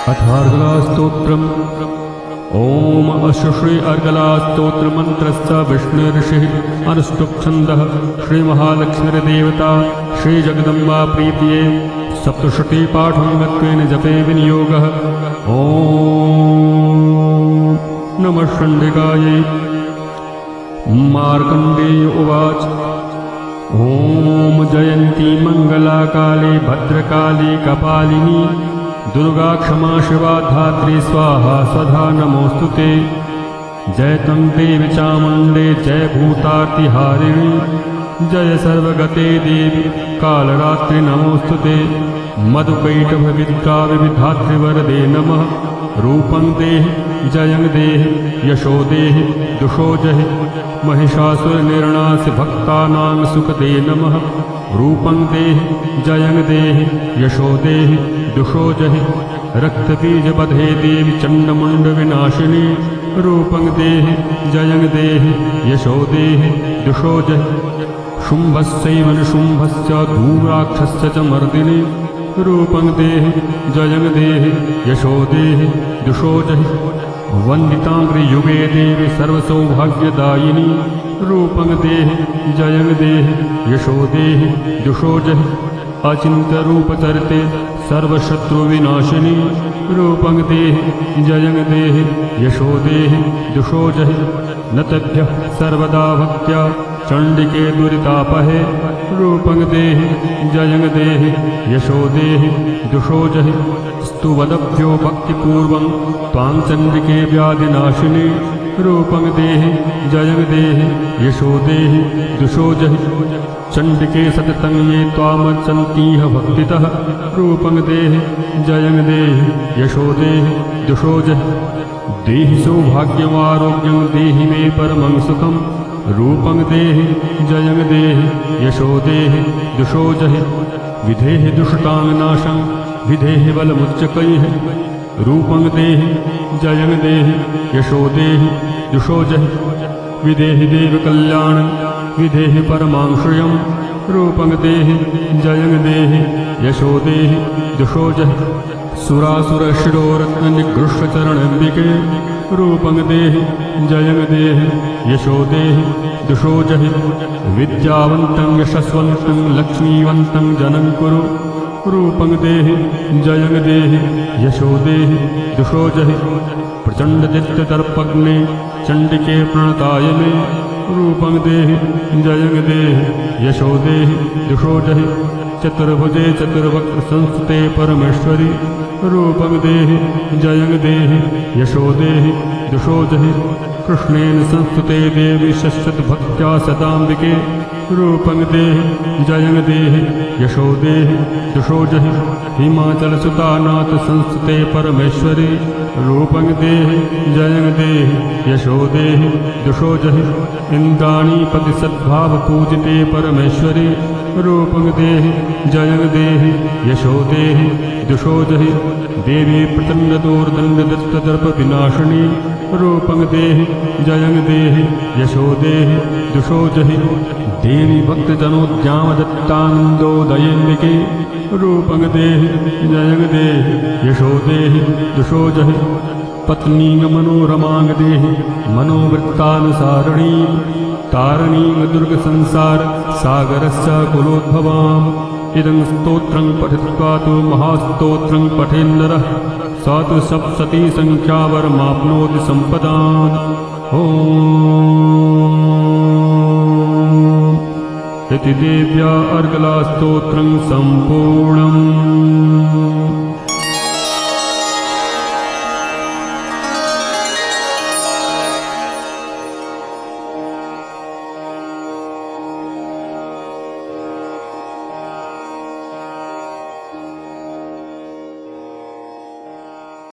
अथार्गलास्तोत्रम्। ओम अश्री अर्गलास्तोत्र मंत्रस्य विष्णुर्षि अनुष्टुप्छन्दः श्री महालक्ष्मीर्देवता श्री जगदम्बा प्रीतिये सप्तशती पाठं जपे विनियोगः। ओम नमः चण्डिकायै। मार्कण्डेय उवाच ओम जयन्ती मंगला काली भद्रकाली कपालिनी दुर्गा क्षमा शिवा धात्री स्वाहा स्वधा नमोस्तुते। जय तं देवी चामुण्डे जय भूतार्तिहारिणी जय सर्वगते देवी कालरात्रि नमोस्तुते। मधुकैटभविद्राविधात्रिवरदे नमः। रूपं देहि जयं देहि यशो देहि दुषो जहि महिषासुरनिर्णासि भक्तानां सुखदे नमः। रूपं देहि जयं देहि यशो देहि दुषो जहि रक्तबीजबधे देवी चण्डमुण्डविनाशिनी। रूपं देहि जयं देहि यशो देहि दुषो जहि शुम्भस्यैव निशुम्भस्य धूम्राक्षस्य च मर्दिनी। रूपं देहि जयं देहि यशो देहि दुषो जहि वन्दिताङ्घ्रियुगे देवी सर्वसौभाग्यदायिनी। रूपं देहि जयं देहि यशो देहि दुषो जहि अचिन्त्यरूपचरिते सर्वशत्रुविनाशिनी। रूपं देहि जयं देहि यशो देहि दुषो जहि नतभ्यः सर्वदा भक्त्या चण्डिके दुरितापहे। रूपं देहि जयं देहि यशो देहि दुषो जहि स्तुवदभ्यो भक्तिपूर्वं त्वां चण्डिके व्याधिनाशिनी। रूपं देहि जयं देहि यशो देहि दुषो जहि चण्डिके सततं ये त्वामर्चन्तीह भक्तितः। रूपं देहि जयं देहि यशो देहि दुषो जहि देहि सौभाग्यमारोग्यं देहि मे परमं सुखम्। रूपं देहि जयं देहि यशो देहि दुषो जहि विधेहि दुष्टाङ्नाशं विधेहि बलमुच्चकैः। रूपं देहि जयं देहि यशो देहि दुषो जहि विधेहि देवकल्याणं विधेहि परमांश्रयं। रूपं देहि जयं देहि यशो देहि दुषो जहि सुरासुरशिरोरत्ननिगृह्यचरणम्बिके। रूपं देहि जयं देहि यशो देहि दुषो जहि विद्यावन्तं यशस्वन्तं लक्ष्मीवन्तं जनं कुरु। रूपं देहि जयं देहि यशो देहि दुषो जहि प्रचण्डदित्यदर्पग्ने चण्डिके प्रणताय मे। रूपं देहि जयं देहि यशो देहि दुषो जहि चतुर्भुजे चतुर्वक्त्रसंस्थिते परमेश्वरि। रूपं देहि जयं देहि यशो देहि दुषो जहि कृष्णेन संस्तुते देवी शश्वतभक्त्या सदाम्बिके। रूपं देहि जयं देहि यशो देहि दुषो जहि हिमाचलसुतानाथ संस्तुते परमेश्वरि। रूपं देहि जयं देहि यशो देहि दुषो जहि इन्द्राणीपति सद्भावपूजिते परमेश्वरि। रूपं देहि जयं देहि यशो देहि दुषो जहि देवी प्रचण्डदोर्दण्डदत्तदर्पविनाशिनी। रूपं देहि जयं देहि यशो देहि दुषो जहि देवी भक्तजनोद्यामदत्तानन्दोदयेन्दिके। रूपं देहि जयं देहि यशो देहि दुषो जहि पत्नीं मनोरमां देहि मनोवृत्तानुसारिणीं तारिणीं दुर्गसंसार सागरस्य कुलोद्भवाम्। इदं स्तोत्रं पठित्वा तु महास्तोत्रं पठेन्नरः स तु सप्तशती संख्यावरमाप्नोति सम्पदाम्। इति देव्या अर्गलास्तोत्रं सम्पूर्णम्।